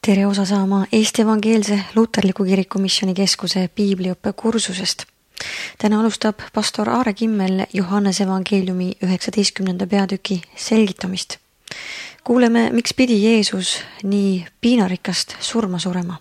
Tere osa saama Eesti Evangeelse Luterliku Kiriku Missioni Keskuse piibliõppe kursusest. Täna alustab pastor Aare Kimmel Johannese evangeeliumi 19. peatüki selgitamist. Kuuleme, miks pidi Jeesus nii piinarikast surma surema.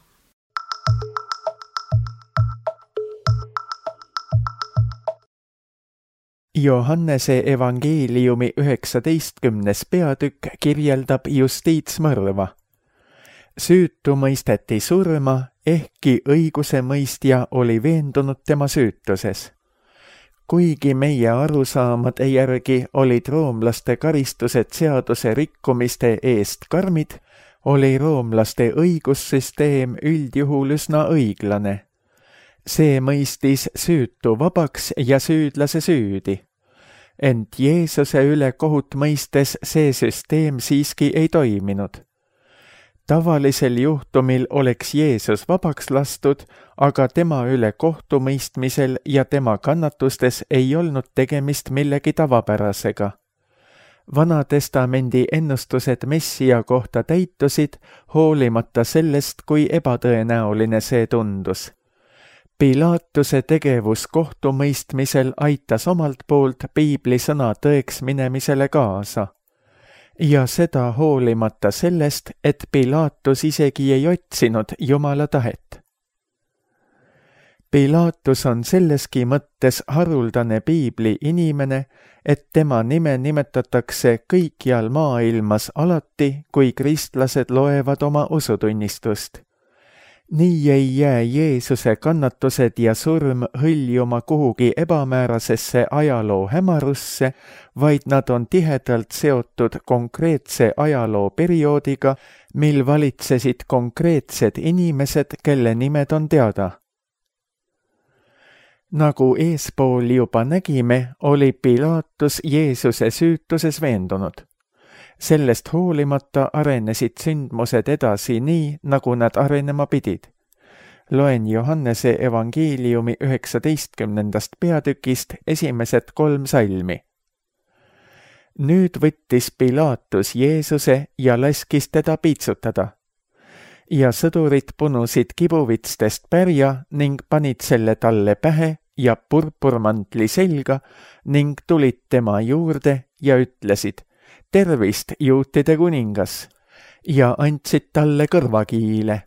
Johannese evangeeliumi 19. peatükk kirjeldab justiitsmõrva. Süütu mõisteti surma, ehkki õigusemõistja oli veendunud tema süütuses. Kuigi meie arusaamade järgi olid roomlaste karistused seaduse rikkumiste eest karmid, oli roomlaste õigussüsteem üldjuhul üsna õiglane. See mõistis süütu vabaks ja süüdlase süüdi. Ent Jeesuse üle kohut mõistes see süsteem siiski ei toiminud. Tavalisel juhtumil oleks Jeesus vabaks lastud, aga tema üle kohtumõistmisel ja tema kannatustes ei olnud tegemist millegi tavapärasega. Vanatestamendi ennustused Messia kohta täitusid, hoolimata sellest, kui ebatõenäoline see tundus. Pilaatuse tegevus kohtumõistmisel aitas omalt poolt piibli sõna tõeks minemisele kaasa. Ja seda hoolimata sellest, et Pilaatus isegi ei otsinud Jumala tahet. Pilaatus on selleski mõttes haruldane piibli inimene, et tema nime nimetatakse kõikjal maailmas alati, kui kristlased loevad oma usutunnistust. Nii ei jää Jeesuse kannatused ja surm hõljuma kuhugi ebamäärasesse ajaloo hämarusse, vaid nad on tihedalt seotud konkreetse ajaloo perioodiga, mil valitsesid konkreetsed inimesed, kelle nimed on teada. Nagu eespool juba nägime, oli Pilaatus Jeesuse süütuses veendunud. Sellest hoolimata arenesid sündmused edasi nii, nagu nad arenema pidid. Loen Johannese evangeeliumi 19. peatükist esimesed 3 salmi. Nüüd võttis Pilaatus Jeesuse ja laskis teda piitsutada. Ja sõdurid punusid kibuvitstest pärja ning panid selle talle pähe ja purpurmantli selga ning tulid tema juurde ja ütlesid: tervist, juutide kuningas, ja andsid talle kõrvakiile.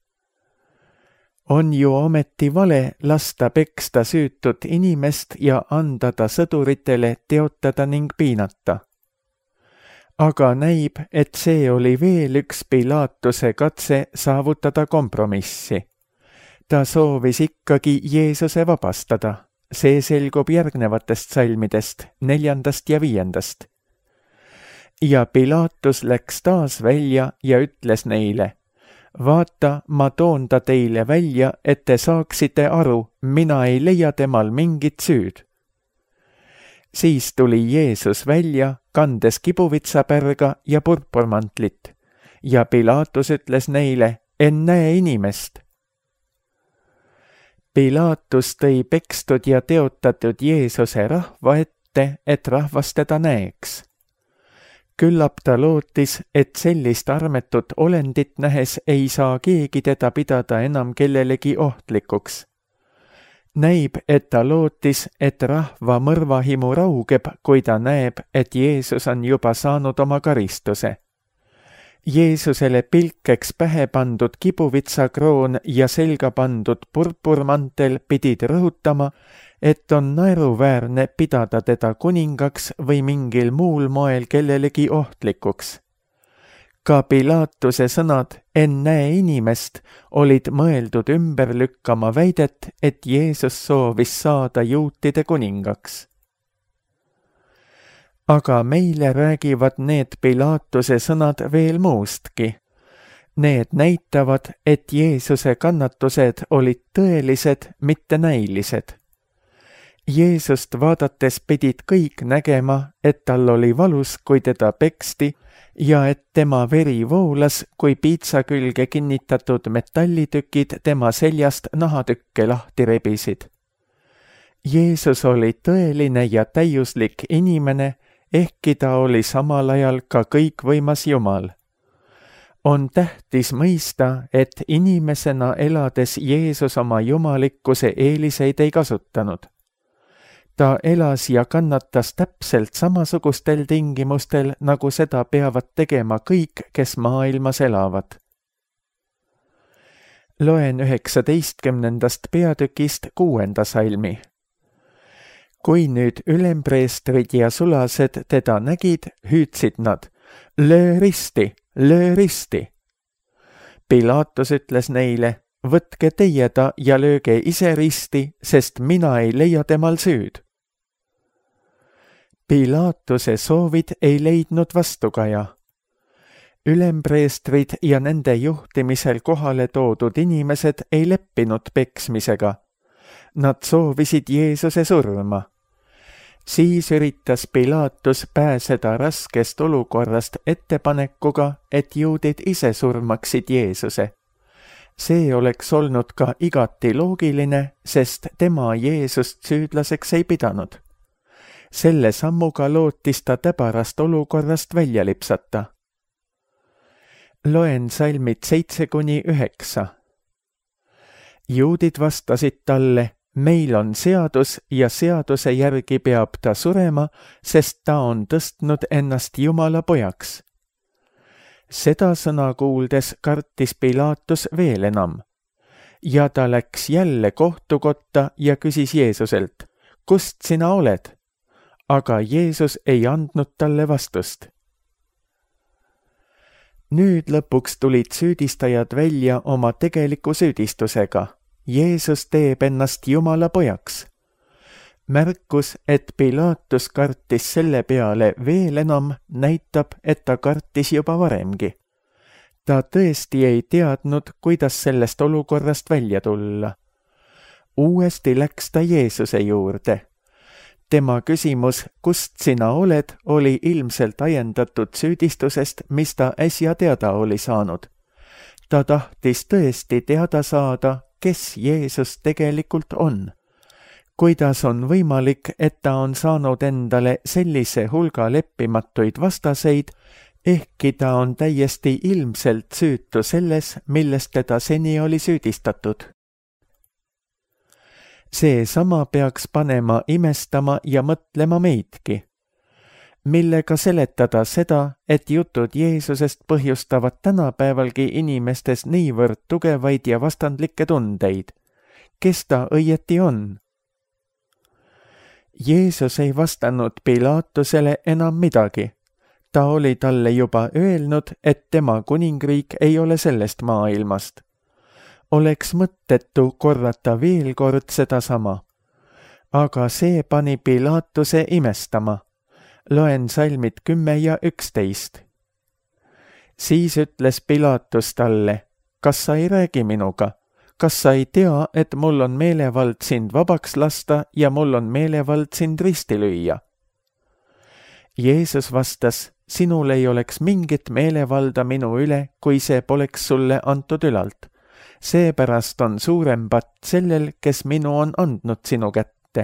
On ju ometi vale lasta peksta süütut inimest ja anda ta sõduritele teotada ning piinata. Aga näib, et see oli veel üks Pilaatuse katse saavutada kompromissi. Ta soovis ikkagi Jeesuse vabastada. See selgub järgnevatest salmidest, 4. ja 5. Ja Pilaatus läks taas välja ja ütles neile: vaata, ma toon ta teile välja, et te saaksite aru, mina ei leia temal mingit süüd. Siis tuli Jeesus välja, kandes kibuvitsapärga ja purpurmantlit, ja Pilaatus ütles neile: en näe inimest. Pilaatus tõi pekstud ja teotatud Jeesuse rahva ette, et rahvas teda näeks. Küllap ta lootis, et sellist armetut olendit nähes ei saa keegi teda pidada enam kellelegi ohtlikuks. Näib, et ta lootis, et rahva mõrvahimu raugeb, kui ta näeb, et Jeesus on juba saanud oma karistuse. Jeesusele pilkeks pähe pandud kibuvitsakroon ja selga pandud purpurmantel pidid rõhutama, et on naeruväärne pidada teda kuningaks või mingil muul moel kellelegi ohtlikuks. Ka Pilaatuse sõnad "en näe inimest" olid mõeldud ümber lükkama väidet, et Jeesus soovis saada juutide kuningaks. Aga meile räägivad need Pilaatuse sõnad veel muustki. Need näitavad, et Jeesuse kannatused olid tõelised, mitte näilised. Jeesust vaadates pidid kõik nägema, et tal oli valus, kui teda peksti, ja et tema veri voolas, kui piitsa külge kinnitatud metallitükid tema seljast nahatükke lahti rebisid. Jeesus oli tõeline ja täiuslik inimene, ehkki ta oli samal ajal ka kõikvõimas Jumal. On tähtis mõista, et inimesena elades Jeesus oma jumalikkuse eeliseid ei kasutanud. Ta elas ja kannatas täpselt samasugustel tingimustel, nagu seda peavad tegema kõik, kes maailmas elavad. Loen 19. peatükist 6. salmi. Kui nüüd ülempreestrid ja sulased teda nägid, hüüdsid nad, löö risti, löö risti. Pilaatus ütles neile, võtke teie ta ja lööge ise risti, sest mina ei leia temal süüd. Pilaatuse soovid ei leidnud vastukaja. Ülempreestrid ja nende juhtimisel kohale toodud inimesed ei leppinud peksmisega. Nad soovisid Jeesuse surma. Siis üritas Pilaatus pääseda raskest olukorrast ettepanekuga, et juudid ise surmaksid Jeesuse. See oleks olnud ka igati loogiline, sest tema Jeesust süüdlaseks ei pidanud. Selle sammuga lootis ta täbarast olukorrast välja lipsata. Loen salmid 7-9. Juudid vastasid talle, meil on seadus ja seaduse järgi peab ta surema, sest ta on tõstnud ennast Jumala pojaks. Seda sõna kuuldes kartis Pilaatus veel enam. Ja ta läks jälle kohtukotta ja küsis Jeesuselt, kust sina oled? Aga Jeesus ei andnud talle vastust. Nüüd lõpuks tulid süüdistajad välja oma tegeliku süüdistusega. Jeesus teeb ennast Jumala pojaks. Märkus, et Pilaatus kartis selle peale veel enam, näitab, et ta kartis juba varemgi. Ta tõesti ei teadnud, kuidas sellest olukorrast välja tulla. Uuesti läks ta Jeesuse juurde. Tema küsimus, kust sina oled, oli ilmselt ajendatud süüdistusest, mis ta äsja teada oli saanud. Ta tahtis tõesti teada saada, kes Jeesus tegelikult on. Kuidas on võimalik, et ta on saanud endale sellise hulga leppimatuid vastaseid, ehkki ta on täiesti ilmselt süütu selles, milles teda seni oli süüdistatud. See sama peaks panema imestama ja mõtlema meidki. Millega seletada seda, et jutud Jeesusest põhjustavad tänapäevalgi inimestes niivõrd tugevaid ja vastandlikke tundeid. Kes ta õieti on? Jeesus ei vastanud Pilaatusele enam midagi. Ta oli talle juba öelnud, et tema kuningriik ei ole sellest maailmast. Oleks mõttetu korrata veel kord sedasama. Aga see pani Pilaatuse imestama. Loen salmid 10 ja 11. Siis ütles Pilaatus talle, kas sa ei räägi minuga? Kas sa ei tea, et mul on meelevald sind vabaks lasta ja mul on meelevald sind risti lüüa? Jeesus vastas, sinul ei oleks mingit meelevalda minu üle, kui see poleks sulle antud ülalt. Seepärast on suurem patt sellel, kes minu on andnud sinu kätte.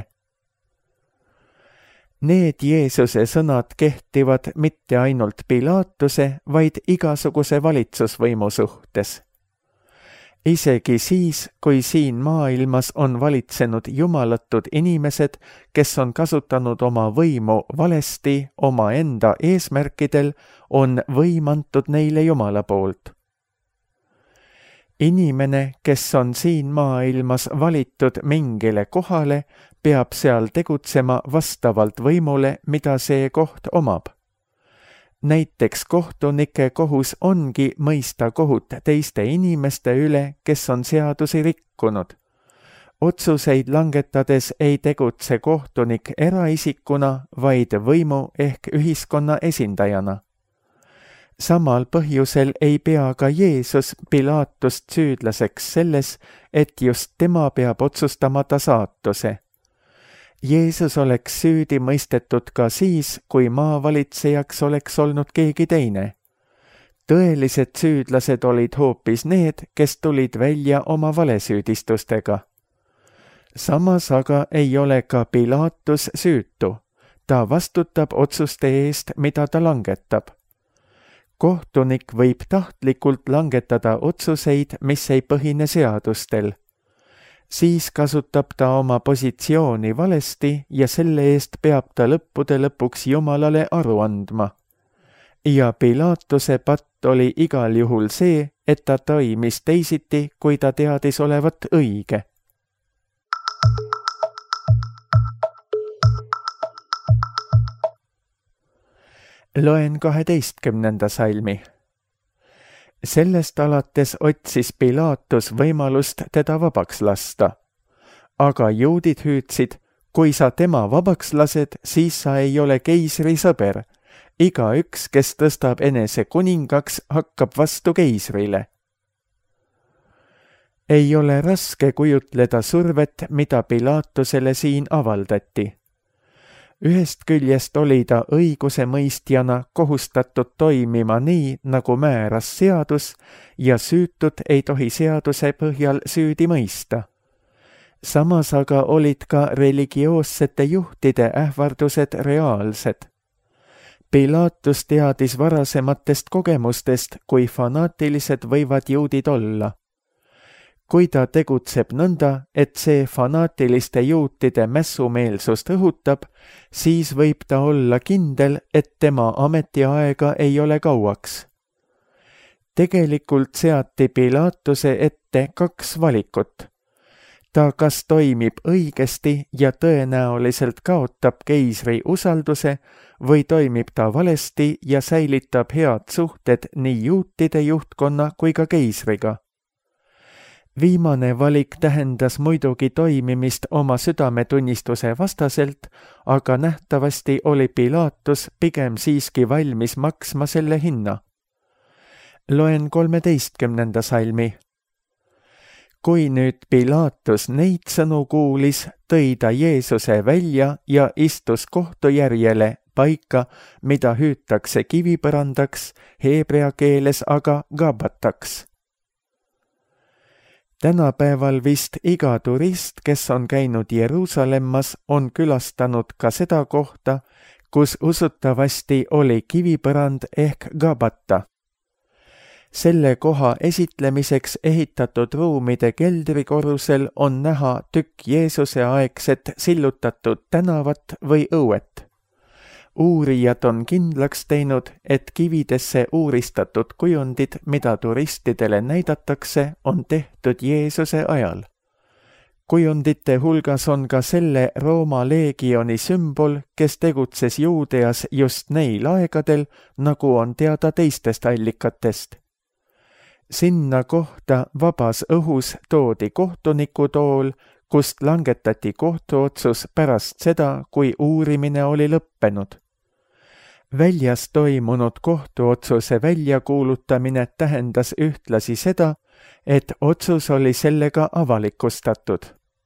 Need Jeesuse sõnad kehtivad mitte ainult Pilaatuse, vaid igasuguse valitsusvõimu suhtes. Isegi siis, kui siin maailmas on valitsenud jumalatud inimesed, kes on kasutanud oma võimu valesti omaenda eesmärkidel, on võim antud neile Jumala poolt. Inimene, kes on siin maailmas valitud mingile kohale, peab seal tegutsema vastavalt võimule, mida see koht omab. Näiteks kohtunike kohus ongi mõista kohut teiste inimeste üle, kes on seadusi rikkunud. Otsuseid langetades ei tegutse kohtunik eraisikuna, vaid võimu ehk ühiskonna esindajana. Samal põhjusel ei pea ka Jeesus Pilaatust süüdlaseks selles, et just tema peab otsustama ta saatuse. Jeesus oleks süüdi mõistetud ka siis, kui maavalitsejaks oleks olnud keegi teine. Tõelised süüdlased olid hoopis need, kes tulid välja oma valesüüdistustega. Samas aga ei ole ka Pilaatus süütu. Ta vastutab otsuste eest, mida ta langetab. kohtunik võib tahtlikult langetada otsuseid, mis ei põhine seadustel. Siis kasutab ta oma positsiooni valesti ja selle eest peab ta lõppude lõpuks Jumalale aru andma. Ja Pilaatuse patt oli igal juhul see, et ta toimis teisiti, kui ta teadis olevat õige. Loen 12. salmi. Sellest alates otsis Pilaatus võimalust teda vabaks lasta. Aga juudid hüüdsid, kui sa tema vabaks lased, siis sa ei ole keisri sõber. Igaüks, kes tõstab enese kuningaks, hakkab vastu keisrile. Ei ole raske kujutleda survet, mida Pilaatusele siin avaldati. Ühest küljest oli ta õigusemõistjana kohustatud toimima nii, nagu määras seadus, ja süütud ei tohi seaduse põhjal süüdi mõista. Samas aga olid ka religioossete juhtide ähvardused reaalsed. Pilaatus teadis varasematest kogemustest, kui fanaatilised võivad juudid olla. Kui ta tegutseb nõnda, et see fanaatiliste juutide mässumeelsust õhutab, siis võib ta olla kindel, et tema ametiaega ei ole kauaks. Tegelikult seati Pilaatuse ette 2 valikut. Ta kas toimib õigesti ja tõenäoliselt kaotab keisri usalduse või toimib ta valesti ja säilitab head suhted nii juutide juhtkonna kui ka keisriga. Viimane valik tähendas muidugi toimimist oma südametunnistuse vastaselt, aga nähtavasti oli Pilaatus pigem siiski valmis maksma selle hinna. Loen 13. salmi. Kui nüüd Pilaatus neid sõnu kuulis, tõi ta Jeesuse välja ja istus kohtujärjele paika, mida hüütakse kivipõrandaks, heebrea keeles aga gabataks. Tänapäeval vist iga turist, kes on käinud Jeruusalemmas, on külastanud ka seda kohta, kus usutavasti oli kivipõrand ehk gabata. Selle koha esitlemiseks ehitatud ruumide keldrikorrusel on näha tükk Jeesuse aegset sillutatud tänavat või õuet. Uurijad on kindlaks teinud, et kividesse uuristatud kujundid, mida turistidele näidatakse, on tehtud Jeesuse ajal. Kujundite hulgas on ka selle Rooma leegioni sümbol, kes tegutses Juudeas just neil aegadel, nagu on teada teistest allikatest. Sinna kohta vabas õhus toodi kohtunikutool, kust langetati kohtuotsus pärast seda, kui uurimine oli lõppenud. Väljas toimunud kohtuotsuse väljakuulutamine tähendas ühtlasi seda, et otsus oli sellega avalikustatud.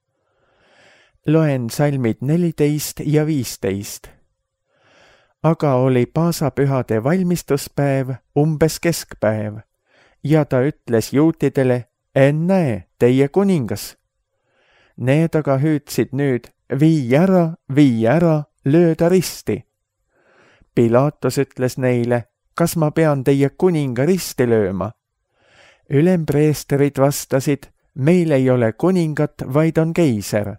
Loen salmid 14 ja 15. Aga oli paasapühade valmistuspäev, umbes keskpäev, ja ta ütles juutidele, ennäe, teie kuningas. Need aga hüüdsid nüüd, vii ära, löö ta risti. Pilaatus ütles neile, kas ma pean teie kuninga risti lööma? Ülempreesterid vastasid, meil ei ole kuningat, vaid on keiser.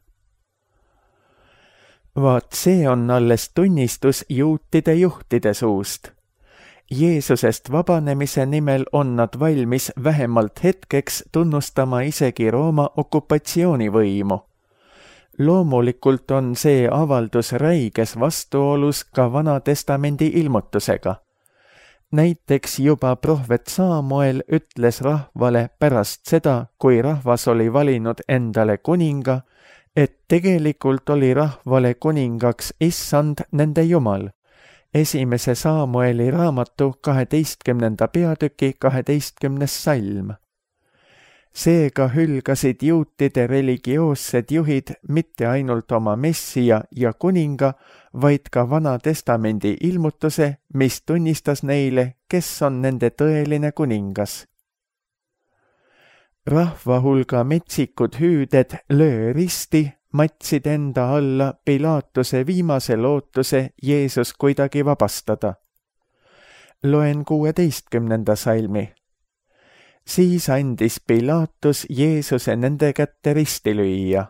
Vaat see on alles tunnistus juutide juhtide suust. Jeesusest vabanemise nimel on nad valmis vähemalt hetkeks tunnustama isegi Rooma okupatsioonivõimu. Loomulikult on see avaldus räiges vastuolus ka Vana Testamendi ilmutusega. Näiteks juba prohvet Saamuel ütles rahvale pärast seda, kui rahvas oli valinud endale kuninga, et tegelikult oli rahvale kuningaks Issand nende Jumal. 1. Saamueli raamatu 12. peatüki 12. salm. Seega hülgasid juutide religioossed juhid mitte ainult oma messija ja kuninga, vaid ka Vana Testamendi ilmutuse, mis tunnistas neile, kes on nende tõeline kuningas. Rahva hulga metsikud hüüded löö risti matsid enda alla Pilaatuse viimase lootuse Jeesus kuidagi vabastada. loen 16. salmi. Siis andis Pilaatus Jeesuse nende kätte risti lüüa.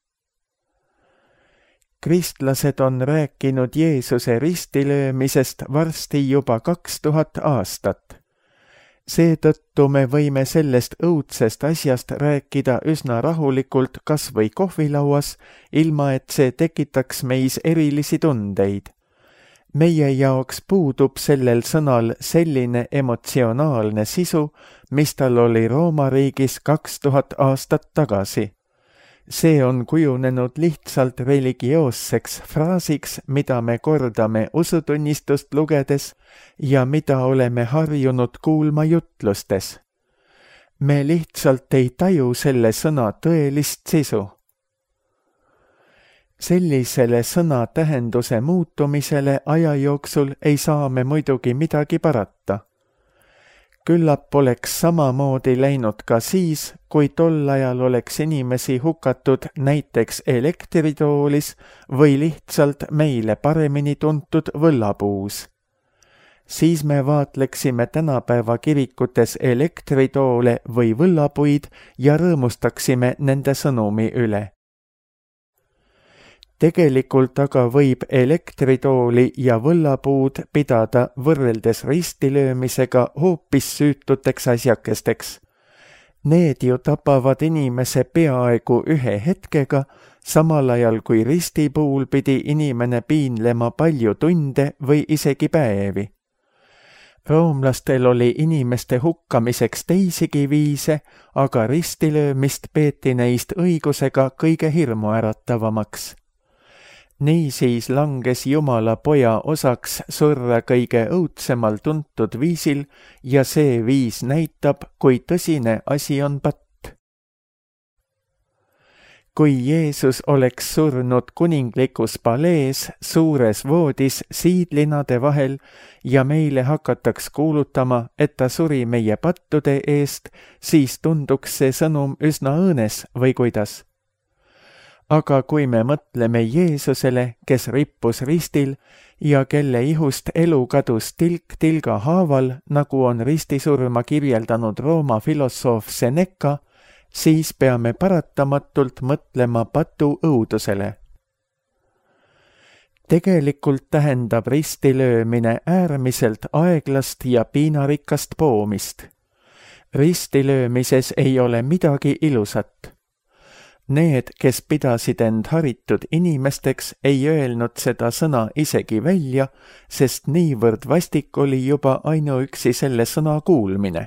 Kristlased on rääkinud Jeesuse ristilöömisest varsti juba 2000 aastat. Seetõttu me võime sellest õudsest asjast rääkida üsna rahulikult kas või kohvilauas, ilma et see tekitaks meis erilisi tundeid. Meie jaoks puudub sellel sõnal selline emotsionaalne sisu, mis tal oli Rooma riigis 2000 aastat tagasi. See on kujunenud lihtsalt religioosseks fraasiks, mida me kordame usutunnistust lugedes ja mida oleme harjunud kuulma jutlustes. Me lihtsalt ei taju selle sõna tõelist sisu. Sellisele sõna tähenduse muutumisele aja jooksul ei saa me muidugi midagi parata. Küllap oleks samamoodi läinud ka siis, kui tol ajal oleks inimesi hukatud näiteks elektritoolis või lihtsalt meile paremini tuntud võllapuus. Siis me vaatleksime tänapäeva kirikutes elektritoole või võllapuid ja rõõmustaksime nende sõnumi üle. Tegelikult aga võib elektritooli ja võllapuud pidada võrreldes ristilöömisega hoopis süütuteks asjakesteks. Need ju tapavad inimese peaaegu ühe hetkega, samal ajal kui risti puhul pidi inimene piinlema palju tunde või isegi päevi. Roomlastel oli inimeste hukkamiseks teisigi viise, aga ristilöömist peeti neist õigusega kõige hirmuäratavamaks. Niisiis langes Jumala poja osaks surra kõige õudsemal tuntud viisil ja see viis näitab, kui tõsine asi on patt. Kui Jeesus oleks surnud kuninglikus palees suures voodis siidlinade vahel ja meile hakataks kuulutama, et ta suri meie pattude eest, siis tunduks see sõnum üsna õõnes või kuidas? Aga kui me mõtleme Jeesusele, kes rippus ristil ja kelle ihust elu kadus tilk tilga haaval, nagu on ristisurma kirjeldanud Rooma filosoof Seneca, siis peame paratamatult mõtlema patu õudusele. Tegelikult tähendab ristilöömine äärmiselt aeglast ja piinarikast poomist. Ristilöömises ei ole midagi ilusat. Need, kes pidasid end haritud inimesteks, ei öelnud seda sõna isegi välja, sest niivõrd vastik oli juba ainuüksi selle sõna kuulmine.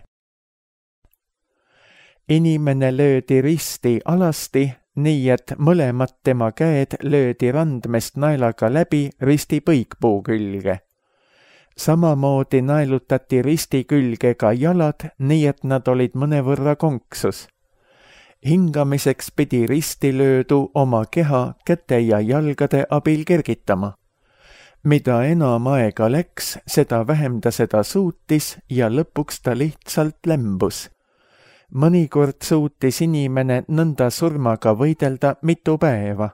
Inimene löödi risti alasti, nii et mõlemad tema käed löödi randmest naelaga läbi risti põikpuu külge. Samamoodi naelutati risti külge ka jalad, nii et nad olid mõnevõrra konksus. Hingamiseks pidi ristilöödu oma keha käte ja jalgade abil kergitama. Mida enam aega läks, seda vähem ta seda suutis ja lõpuks ta lihtsalt lämbus. Mõnikord suutis inimene nõnda surmaga võidelda mitu päeva.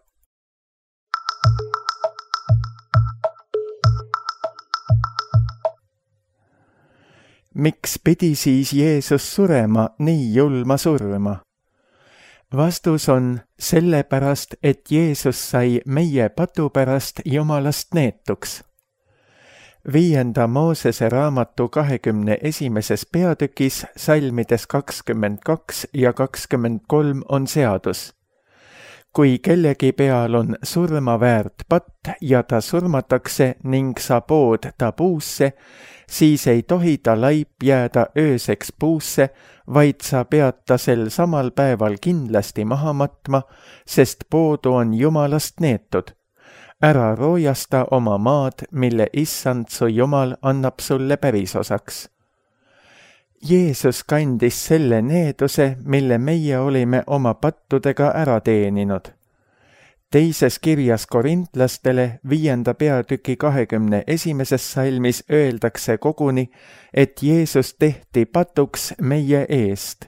Miks pidi siis Jeesus surema nii julma surma? Vastus on sellepärast, et Jeesus sai meie patu pärast Jumalast neetuks. 5. Moosese raamatu 21. peatükis salmides 22 ja 23 on seadus. Kui kellegi peal on surma väärt patt ja ta surmatakse ning sa pood ta puusse, siis ei tohi ta laip jääda ööseks puusse, vaid sa pead ta sel samal päeval kindlasti maha matma, sest poodu on Jumalast neetud. Ära roojasta oma maad, mille issand su Jumal annab sulle pärisosaks. Jeesus kandis selle needuse, mille meie olime oma pattudega ära teeninud. Teises kirjas korintlastele 5. peatüki 21. salmis öeldakse koguni, et Jeesus tehti patuks meie eest.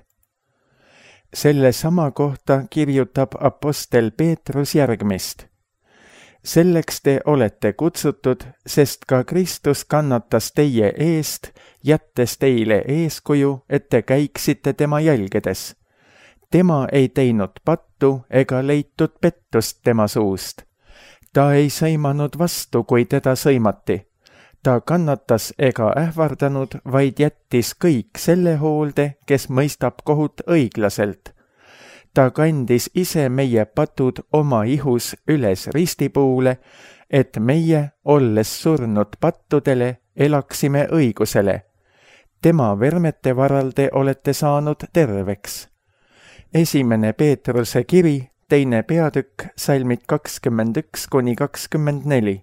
Selle sama kohta kirjutab apostel Peetrus järgmist. Selleks te olete kutsutud, sest ka Kristus kannatas teie eest, jättes teile eeskuju, et te käiksite tema jälgedes. Tema ei teinud pattu ega leitud pettust tema suust. Ta ei sõimanud vastu, kui teda sõimati. Ta kannatas ega ähvardanud, vaid jättis kõik selle hoolde, kes mõistab kohut õiglaselt. Ta kandis ise meie patud oma ihus üles ristipuule, et meie, olles surnud pattudele, elaksime õigusele. Tema vermete varal te olete saanud terveks. 1. Peetruse kiri, 2. peatükk, salmid 21–24.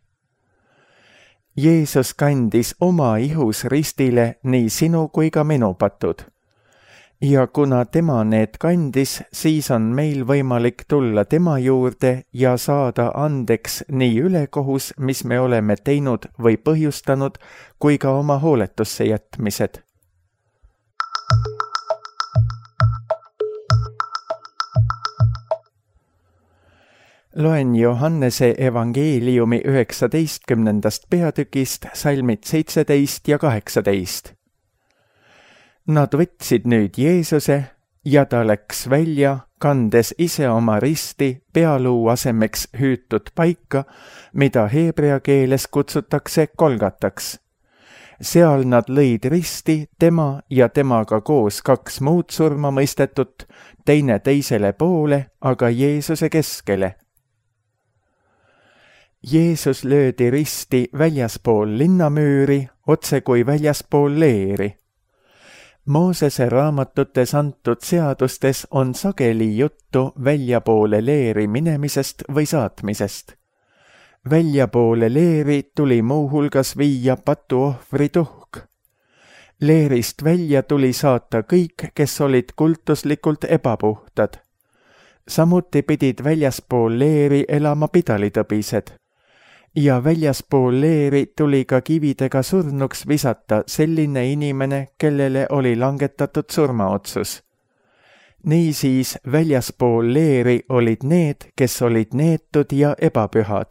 Jeesus kandis oma ihus ristile nii sinu kui ka minu patud. Ja kuna tema need kandis, siis on meil võimalik tulla tema juurde ja saada andeks nii ülekohus, mis me oleme teinud või põhjustanud, kui ka oma hooletusse jätmised. Loen Johannese evangeeliumi 19. peatükist salmid 17 ja 18. Nad võtsid nüüd Jeesuse ja ta läks välja, kandes ise oma risti pealuu asemeks hüütud paika, mida heebrea keeles kutsutakse Golgataks. Seal nad lõid risti tema ja temaga koos 2 muud surma mõistetut, teine teisele poole, aga Jeesuse keskele. Jeesus löödi risti väljaspool linnamüüri, otse kui väljaspool leeri. Moosese raamatutes antud seadustes on sageli juttu väljapoole leeri minemisest või saatmisest. Väljapoole leeri tuli muuhulgas viia patuohvri tuhk. Leerist välja tuli saata kõik, kes olid kultuslikult ebapuhtad. Samuti pidid väljaspool leeri elama pidalitõbised. Ja väljaspool leeri tuli ka kividega surnuks visata selline inimene, kellele oli langetatud surmaotsus. Niisiis väljaspool leeri olid need, kes olid neetud ja ebapühad.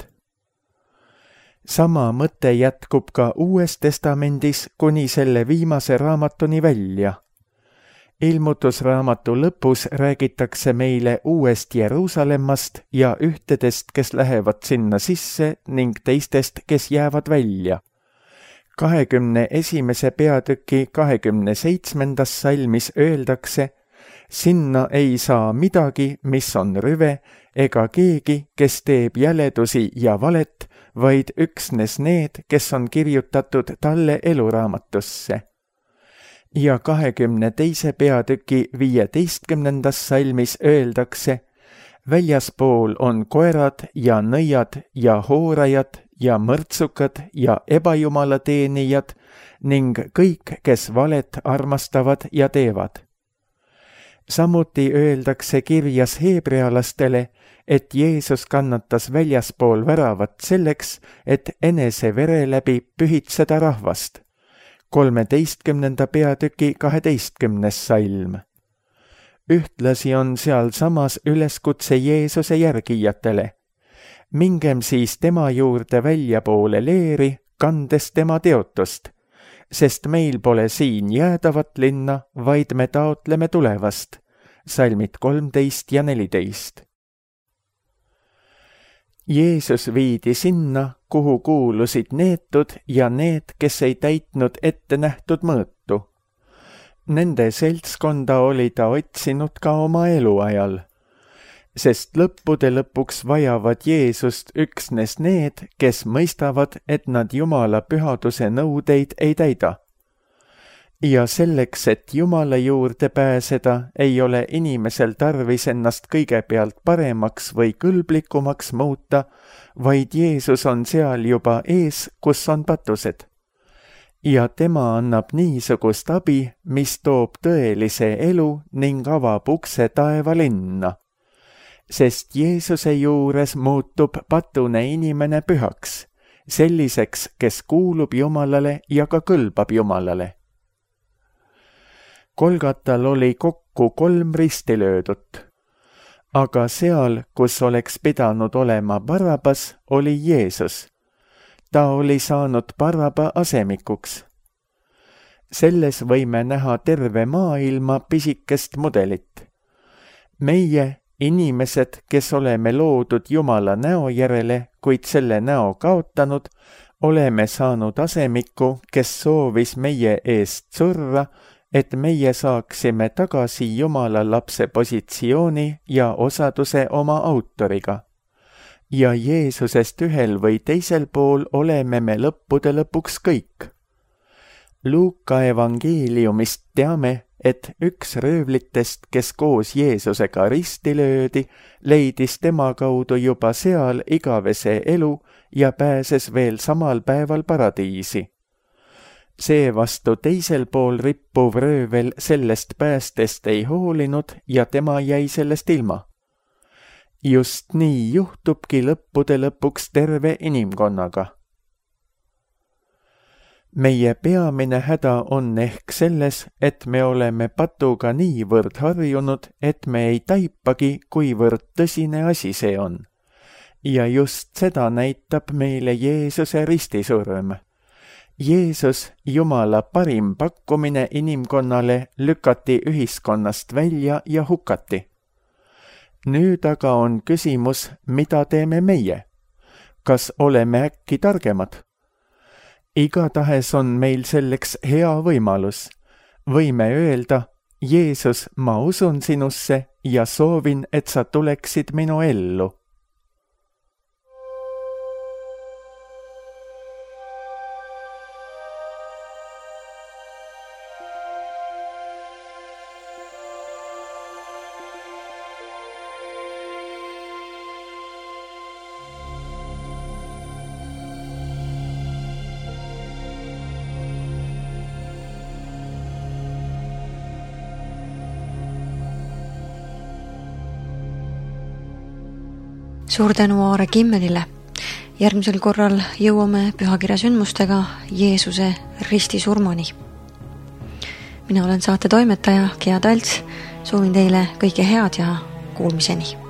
Sama mõte jätkub ka Uues Testamendis kuni selle viimase raamatuni välja. Ilmutusraamatu lõpus räägitakse meile uuest Jeruusalemmast ja ühtedest, kes lähevad sinna sisse ning teistest, kes jäävad välja. 21. peatüki 27. salmis öeldakse, sinna ei saa midagi, mis on rüve, ega keegi, kes teeb jäledusi ja valet, vaid üksnes need, kes on kirjutatud talle eluraamatusse. Ja 22. peatüki 15. salmis öeldakse, väljaspool on koerad ja nõiad ja hoorajad ja mõrtsukad ja ebajumalateenijad ning kõik, kes valet armastavad ja teevad. Samuti öeldakse kirjas heebrealastele, et Jeesus kannatas väljaspool väravat selleks, et enese vere läbi pühitseda rahvast. 13. peatüki 12. salm. Ühtlasi on seal samas üleskutse Jeesuse järgijatele. Mingem siis tema juurde väljapoole leeri, kandes tema teotust, sest meil pole siin jäädavat linna, vaid me taotleme tulevast. Salmid 13 ja 14. Jeesus viidi sinna, kuhu kuulusid neetud ja need, kes ei täitnud ette nähtud mõõtu. Nende seltskonda oli ta otsinud ka oma eluajal, sest lõppude lõpuks vajavad Jeesust üksnes need, kes mõistavad, et nad Jumala pühaduse nõudeid ei täida. Ja selleks, et Jumala juurde pääseda, ei ole inimesel tarvis ennast kõigepealt paremaks või kõlblikumaks muuta, vaid Jeesus on seal juba ees, kus on patused. Ja tema annab niisugust abi, mis toob tõelise elu ning avab ukse taevalinna. Sest Jeesuse juures muutub patune inimene pühaks, selliseks, kes kuulub Jumalale ja ka kõlbab Jumalale. Golgatal oli kokku 3 ristilöödut. aga seal, kus oleks pidanud olema Barrabas, oli Jeesus. Ta oli saanud Barraba asemikuks. Selles võime näha terve maailma pisikest mudelit. Meie, inimesed, kes oleme loodud Jumala näo järele, kuid selle näo kaotanud, oleme saanud asemiku, kes soovis meie eest surra, et meie saaksime tagasi Jumala lapse positsiooni ja osaduse oma autoriga. Ja Jeesusest ühel või teisel pool oleme me lõppude lõpuks kõik. Luuka evangeeliumist teame, et üks röövlitest, kes koos Jeesusega risti löödi, leidis tema kaudu juba seal igavese elu ja pääses veel samal päeval paradiisi. Seevastu teisel pool rippuv röövel sellest päästest ei hoolinud ja tema jäi sellest ilma. Just nii juhtubki lõppude lõpuks terve inimkonnaga. Meie peamine häda on ehk selles, et me oleme patuga niivõrd harjunud, et me ei taipagi, kuivõrd tõsine asi see on. Ja just seda näitab meile Jeesuse ristisurm. Jeesus, Jumala parim pakkumine inimkonnale, lükati ühiskonnast välja ja hukati. Nüüd aga on küsimus, mida teeme meie? Kas oleme äkki targemad? Igatahes on meil selleks hea võimalus. Võime öelda, Jeesus, ma usun sinusse ja soovin, et sa tuleksid minu ellu. Suur tänu Aare Kimmelile. Järgmisel korral jõuame pühakirja sündmustega Jeesuse ristisurmani. Mina olen saate toimetaja Gea Talts. Soovin teile kõike head ja kuulmiseni.